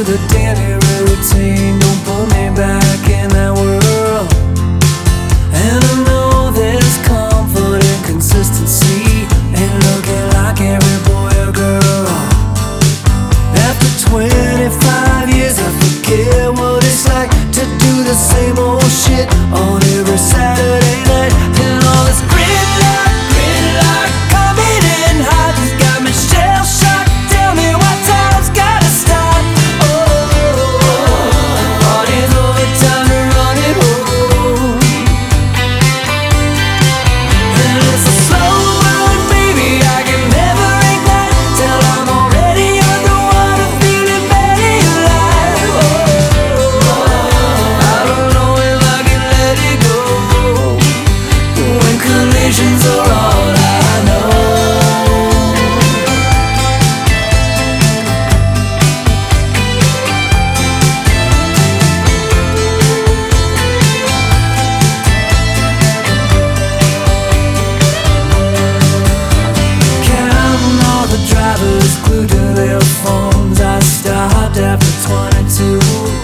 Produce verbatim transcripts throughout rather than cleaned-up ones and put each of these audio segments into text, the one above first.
the daily routine. Don't put me back in that world. And I know there's comfort and consistency in looking like every boy or girl. After twenty-five years I forget what it's like to do the same old shit on every Saturday night. And all this gridlock, gridlock coming in hot just got me shell-shocked. Tell me what time's gotta stop. Oh, party's over, time to run it home. And it's a slow burn, baby, I can never ignite till I'm already underwater, feeling very alive. Oh, I don't know if I can let it go when collisions are all I know. Counting all the drivers glued to their phones. I stopped after twenty-two.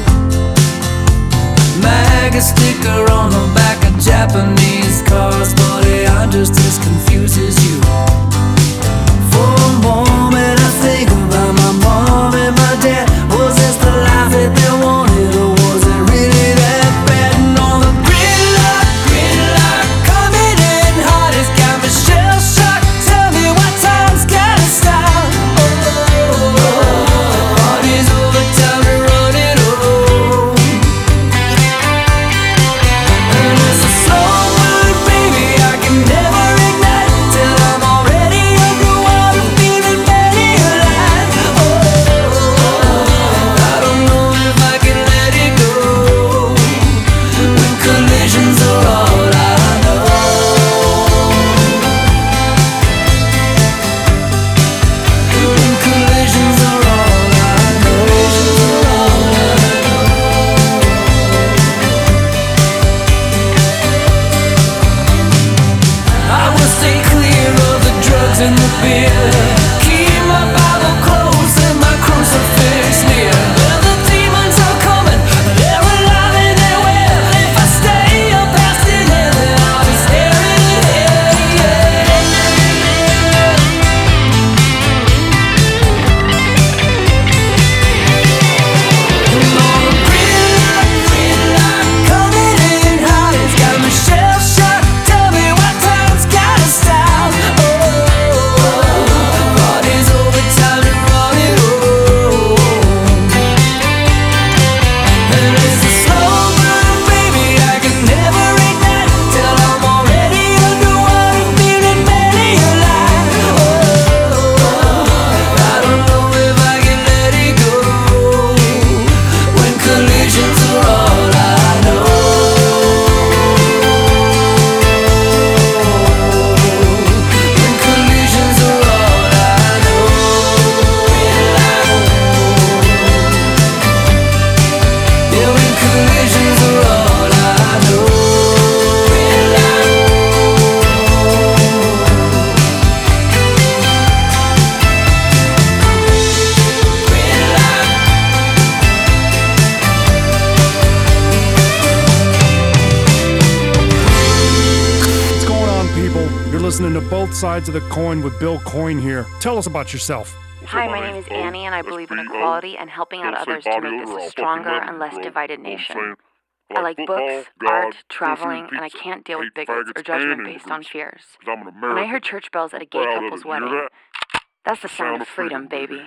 Mag a sticker on the back of Japanese cars, buddy, I'm just as confused as you. For a moment I think about my mom and my dad. Was this the life that they wanted, or was it really that bad? And all the gridlock, gridlock coming in hot has got me shell-shocked. Tell me what time's gotta stop. Oh, party's over, time to run it home. And it's a slow burn, baby, I can never ignite till I'm already underwater, feeling very alive. Oh, I don't know if I can let it go when collisions are all I know. When collisions are all I know. I will stay clear of the drugs and the beer. Keep my Bible close and my crucifix near. Well, the demons are coming, they're alive and they're well. If I stay up past eleven, I'll be staring ahead. And all the gridlock, gridlock coming in hot has got me shell-shocked. Tell me what time's gotta stop. Oh, party's over, time to run it home. And it's a slow burn, baby, I can never ignite till I'm already underwater, feeling very alive. Oh, I don't know if I can let it go when collisions are all I know. When collisions are all I know. Yeah, when collisions are all I know. What's going on, people? You're listening to Both Sides of the Coin with Bill Coyne here. Tell us about yourself. Hi, my name is Annie, and I believe in equality and helping out others to make this a stronger and less divided nation. I like books, art, traveling, and I can't deal with bigots or judgment based on fears. When I heard church bells at a gay couple's wedding, that's the sound of freedom, baby.